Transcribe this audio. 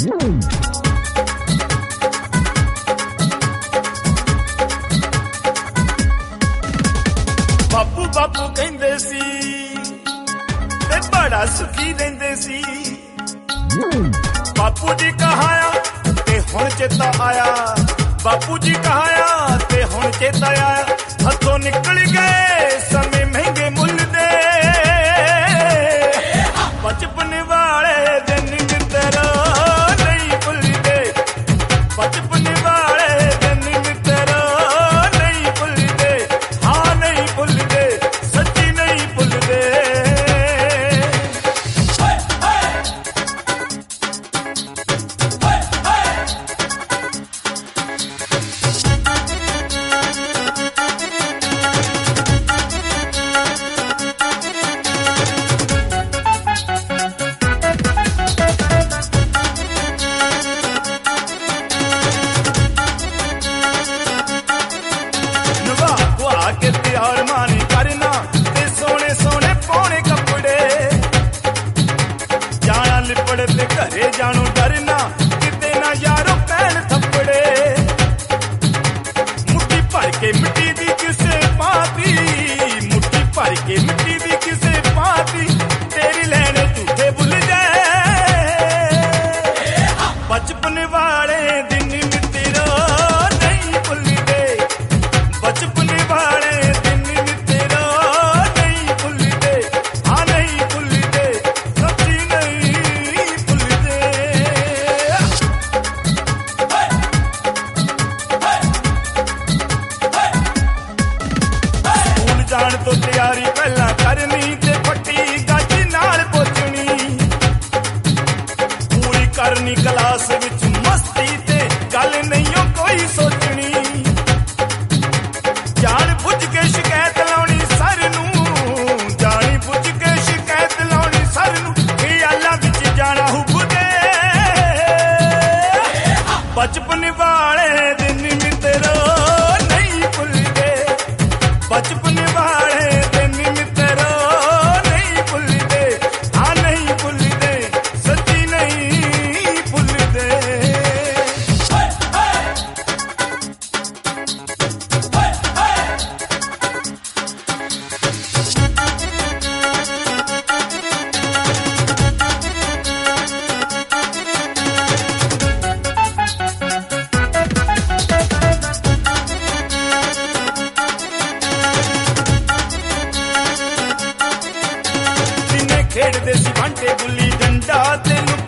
बापू बापू कहंदे सी ते बड़ा सुखी रहिंदे सी। बापू जी कहाया ते हुण चेता आया, बापू जी कहाया ते हुण चेता आया। हथों निकल गए समय महंगे मुल दे, बचपन वाले दिन मित्रो नहीं भुलदे, बचपन वाले दिन मित्रो नहीं भुलदे। हाँ नहीं भुलदे, सच्ची नहीं भुलदे। लिपड़ते घरे जानो डरना किते ना यारो पैन थप्पड़े। मुट्ठी भर के मिट्टी दी किसे पाती, मुट्ठी भर के मिट्टी दी किसे पाती। तेरी लैने झूठे भुल जाए, बचपन वाले दिन मित्रो नहीं भुलदे, बचपन वाले दिन मित्रो नहीं भुलदे। हाँ नहीं भुलदे, सच्ची नहीं भुलदे। स्कूल जाण तो तैयारी पहला करनी ते फट्टी गज नाल पोचनी, पूरी करनी क्लास विच मस्ती ते गल नहीं कोई सोचनी। जान बुझ के शिकायत लाउणी सर नूं, जानी बुझ के शिकायत लाउणी सर नूं। ख्यालां विच जाना हुबदे, बचपन वाले दिन मित्रो नहीं भुलदे, बचपन वाले दिन मित्रो नहीं भुलदे। हाँ नहीं भुलदे, सच्ची नहीं भुलदे। जिन्हें खेड़दे सी बांटे गुल्ली डंडा ते